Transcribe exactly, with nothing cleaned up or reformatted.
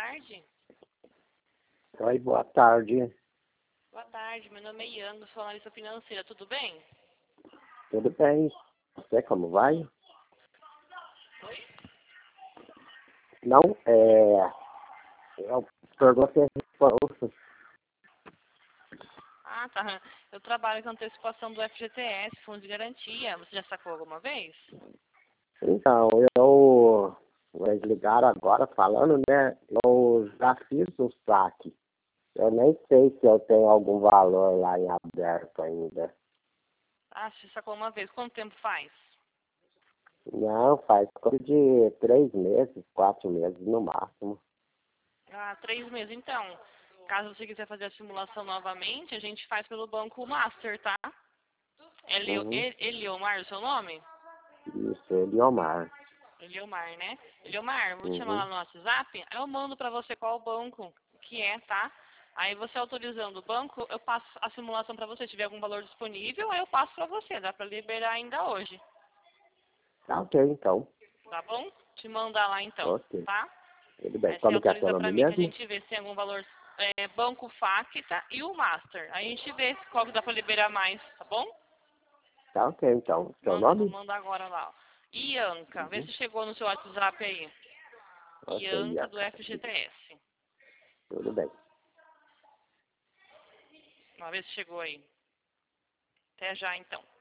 tarde. Oi, boa tarde. Boa tarde, meu nome é Ian, sou analista financeira, tudo bem? Tudo bem? Você como vai? Oi? Não, é... Eu perguntei a resposta. Ah, tá. Eu trabalho com antecipação do F G T S, Fundo de Garantia. Você já sacou alguma vez? Então, eu... Eles ligaram agora falando, né? Eu já fiz o saque. Eu nem sei se eu tenho algum valor lá em aberto ainda. Ah, você sacou uma vez. Quanto tempo faz? Não, faz coisa de três meses, quatro meses no máximo. Ah, três meses. Então, caso você quiser fazer a simulação novamente, a gente faz pelo Banco Master, tá? Elio, Uhum. El- Eliomar, o seu nome? Isso, Eliomar. Eliomar, né? Eliomar, vou te chamar lá Uhum. no WhatsApp, aí eu mando pra você qual banco que é, tá? Aí você autorizando o banco, eu passo a simulação pra você. Se tiver algum valor disponível, aí eu passo pra você. Dá pra liberar ainda hoje, Tá ok, então. tá bom? Te mandar lá então, Ok. tá? Tudo bem. Aí você Como que é seu autoriza nome pra mim que a mesmo? gente vê se tem algum valor, é, banco Facta e o Master. Aí a gente vê se qual que dá pra liberar mais, tá bom? Tá ok, então. Seu Manda, vou nome? mandar agora lá, ó. Ianca, vê Uhum. se chegou no seu WhatsApp aí. Ok, Ianca do Iaca. F G T S. Tudo bem. Uma vez se chegou aí. Até já, então.